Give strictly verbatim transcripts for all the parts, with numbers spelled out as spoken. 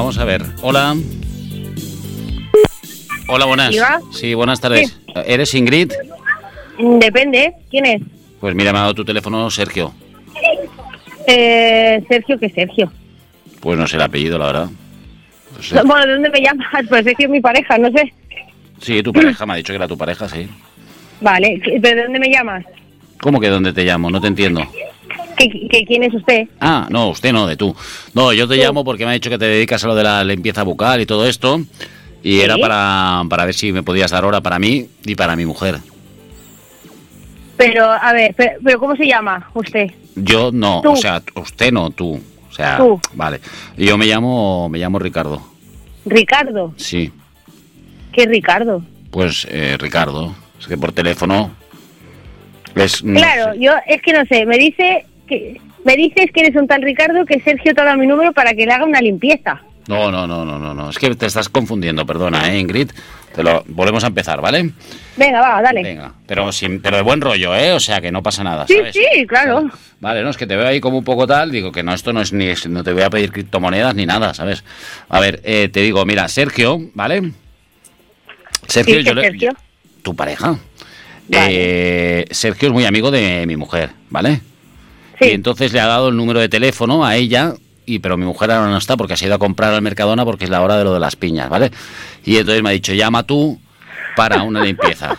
vamos a ver. Hola. Hola, buenas. ¿Diga? Sí, buenas tardes. Sí. ¿Eres Ingrid? Depende, ¿quién es? Pues mira, me ha dado tu teléfono Sergio. Eh, Sergio, ¿qué Sergio? Pues no sé el apellido, la verdad. No sé. Bueno, ¿de dónde me llamas? Pues Sergio es mi pareja, no sé. Sí, tu pareja, me ha dicho que era tu pareja, sí. Vale, ¿pero de dónde me llamas? ¿Cómo que dónde te llamo? No te entiendo. ¿Qué, qué, ¿Quién es usted? Ah, no, usted no, de tú. No, yo te ¿Tú? llamo porque me ha dicho que te dedicas a lo de la limpieza bucal y todo esto. Y ¿Sí? era para, para ver si me podías dar hora para mí y para mi mujer. Pero, a ver, pero, pero ¿cómo se llama usted? Yo no, Tú. o sea, usted no, tú. O sea, Tú. vale. Yo me llamo, me llamo Ricardo. Ricardo. Sí, ¿Qué Ricardo? pues eh, Ricardo. Es que por teléfono es... no Claro, sé. yo es que no sé, me dice que me dices que eres un tal Ricardo que Sergio te ha dado mi número para que le haga una limpieza. No, no, no, no, no, no. Es que te estás confundiendo, perdona, ¿eh, Ingrid? Te lo volvemos a empezar, ¿vale? Venga, va, dale. Venga, pero sin, pero de buen rollo, ¿eh? O sea, que no pasa nada, Sí, ¿sabes? sí, claro. Vale, no, es que te veo ahí como un poco tal, digo que no, esto no es ni, no te voy a pedir criptomonedas ni nada, ¿sabes? A ver, eh, te digo, mira, Sergio, ¿vale? Sergio, Sí, yo ¿qué le- Sergio? tu pareja. Vale. Eh, Sergio es muy amigo de mi mujer, ¿vale? Sí. Y entonces le ha dado el número de teléfono a ella, y pero mi mujer ahora no está porque se ha ido a comprar al Mercadona porque es la hora de lo de las piñas, ¿vale? Y entonces me ha dicho, llama tú para una limpieza.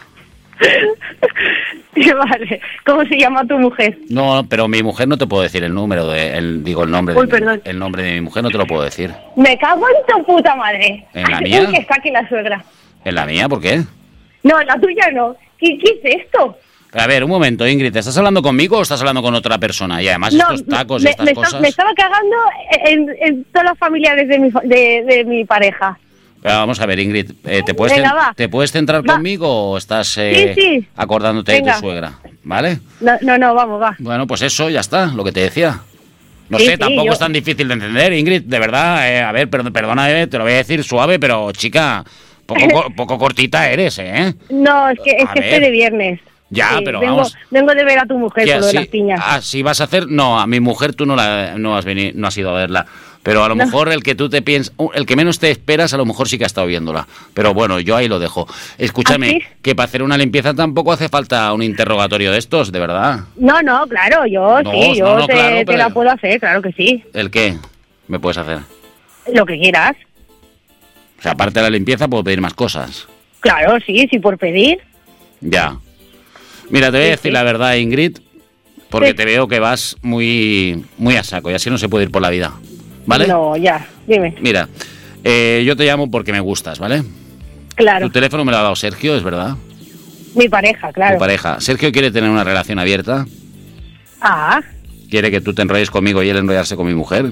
Vale. ¿Cómo se llama tu mujer? No, pero mi mujer no te puedo decir el número, de, el, digo el nombre, Uy, de, perdón. el nombre de mi mujer no te lo puedo decir. Me cago en tu puta madre. ¿En la mía? Uy, que está aquí la suegra. ¿En la mía? ¿Por qué? No, la tuya no. ¿Qué, qué es esto? A ver, un momento, Ingrid, ¿te estás hablando conmigo o estás hablando con otra persona? Y además No, estos tacos y me, estas me, esta- cosas... me estaba cagando en, en todas las familiares de mi, fa- de, de mi pareja. Pero vamos a ver, Ingrid, eh, ¿te, puedes Venga, cen- va. ¿te puedes centrar Va. conmigo o estás eh, Sí, sí. acordándote de Venga. tu suegra? ¿Vale? No, no, no, vamos, va. Bueno, pues eso, ya está, lo que te decía. No Sí, sé, sí, tampoco yo- es tan difícil de entender, Ingrid, de verdad. eh, a ver, perdón, perdona, eh, te lo voy a decir suave, pero chica, poco, co- poco cortita eres, ¿eh? No, es que, es A que ver. estoy de viernes. Ya, Sí, pero vengo, vamos. Vengo de ver a tu mujer Que por lo de así- las piñas. así vas a hacer. No, a mi mujer tú no la no has venido, no has ido a verla. Pero a lo No. mejor el que tú te piensas, el que menos te esperas, a lo mejor sí que ha estado viéndola. Pero bueno, yo ahí lo dejo. Escúchame, ¿Ah, sí? que para hacer una limpieza tampoco hace falta un interrogatorio de estos, de verdad. No, no, claro, yo No, sí, yo no, no, te, claro, te pero- la puedo hacer, claro que sí. ¿El qué me puedes hacer? Lo que quieras. O sea, aparte de la limpieza, puedo pedir más cosas. Claro, sí, sí, por pedir. Ya. Mira, te voy a Sí, decir sí. la verdad, Ingrid, porque Sí. te veo que vas muy, muy a saco y así no se puede ir por la vida. ¿Vale? No, ya, dime. Mira, eh, yo te llamo porque me gustas, ¿vale? Claro, Tu teléfono me lo ha dado Sergio, es verdad. mi pareja, claro. Tu pareja. Sergio quiere tener una relación abierta. Ah, Quiere que tú te enrolles conmigo y él enrollarse con mi mujer.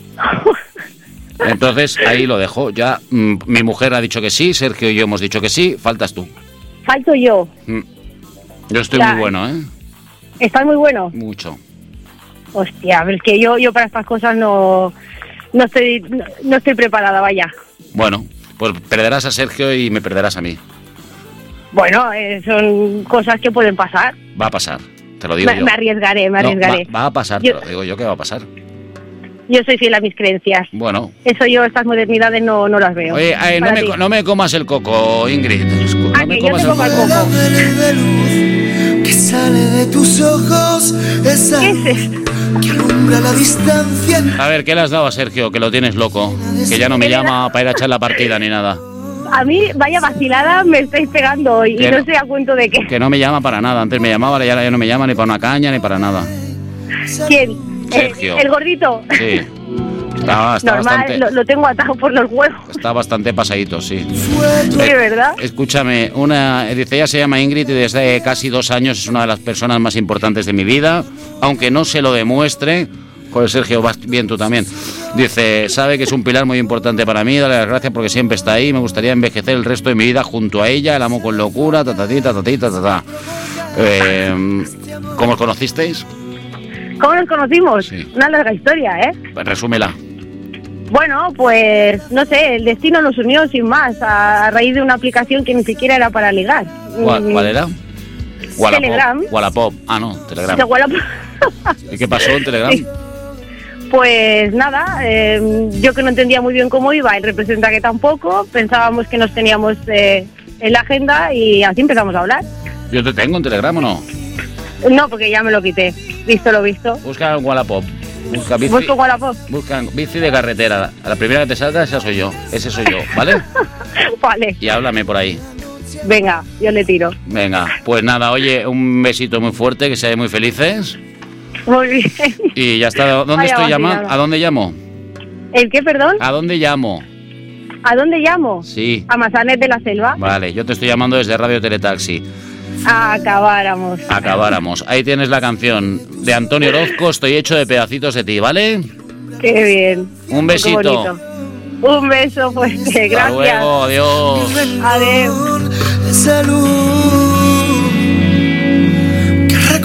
Entonces, ahí lo dejo. Ya, mm, mi mujer ha dicho que sí, Sergio y yo hemos dicho que sí, faltas tú. falto yo. Mm. Yo estoy Ya. muy bueno, ¿eh? Estás muy bueno. Mucho. Hostia, pero es que yo, yo para estas cosas no, no estoy, no, no estoy preparada, vaya. Bueno, pues perderás a Sergio y me perderás a mí. Bueno, eh, son cosas que pueden pasar. Va a pasar, te lo digo Me, yo. me arriesgaré, me No, arriesgaré. va, va a pasar, Yo- te lo digo yo que va a pasar. Yo soy fiel a mis creencias. Bueno. Eso yo, estas modernidades no, no las veo. Oye, ay, no, Para me, ti. co- no me comas el coco, Ingrid. Escu- Ah, No me que yo comas te el como el coco. coco. de luz que sale de tus ojos, esa ¿Qué es luz esto? que alumbra la distancia. A ver, ¿qué le has dado a Sergio? Que lo tienes loco. Que ya no me llama para ir a echar la partida ni nada. A mí, vaya vacilada, me estáis pegando hoy y Que no no. sé a cuento de qué. Que no me llama para nada. Antes me llamaba, ahora ya, ya no me llama ni para una caña ni para nada. ¿Quién? Sergio. ¿El, el gordito? Sí. Está, está Normal, bastante... lo, lo tengo atado por los huevos. Está bastante pasadito, sí. Sí, ¿verdad? Escúchame, una, dice, ella se llama Ingrid y desde casi dos años es una de las personas más importantes de mi vida, aunque no se lo demuestre. Joder, Sergio, vas bien tú también. Dice, sabe que es un pilar muy importante para mí, dale las gracias porque siempre está ahí, me gustaría envejecer el resto de mi vida junto a ella, la amo con locura, ta ta ti, ta ta ti, ta ta ta. Eh, ¿Cómo os conocisteis? ¿Cómo nos conocimos? Sí. Una larga historia, ¿eh? Pues resúmela. Bueno, pues no sé, el destino nos unió sin más, a raíz de una aplicación que ni siquiera era para ligar. ¿Cuál, Mm, cuál era? Wallapop. Telegram. Wallapop. Ah, no, de Telegram. Wallapop. ¿Y qué pasó en Telegram? Sí. Pues nada, eh, yo que no entendía muy bien cómo iba, él representa que tampoco, pensábamos que nos teníamos eh, en la agenda y así empezamos a hablar. Yo te tengo en Telegram, ¿o no? No, porque ya me lo quité, visto lo visto. Busca en Wallapop. Busca bici, ¿Busco Wallapop? busca bici de carretera. A la primera que te salga, esa soy yo. Ese soy yo, ¿vale? Vale. Y háblame por ahí. Venga, yo le tiro. Venga, pues nada, oye, un besito muy fuerte, que seáis muy felices. Muy bien. Y ya está. ¿Dónde Vaya estoy llamando? vacilada. ¿A dónde llamo? ¿El qué, perdón? ¿A dónde llamo? ¿A dónde llamo? Sí. A Massanet de la Selva. Vale, yo te estoy llamando desde Radio Teletaxi. A acabáramos. Acabáramos. Ahí tienes la canción de Antonio Orozco, Estoy hecho de pedacitos de ti, ¿vale? Qué bien. Un Qué besito. bonito. Un beso fuerte, Hasta gracias. luego, adiós. Adiós. Esa luz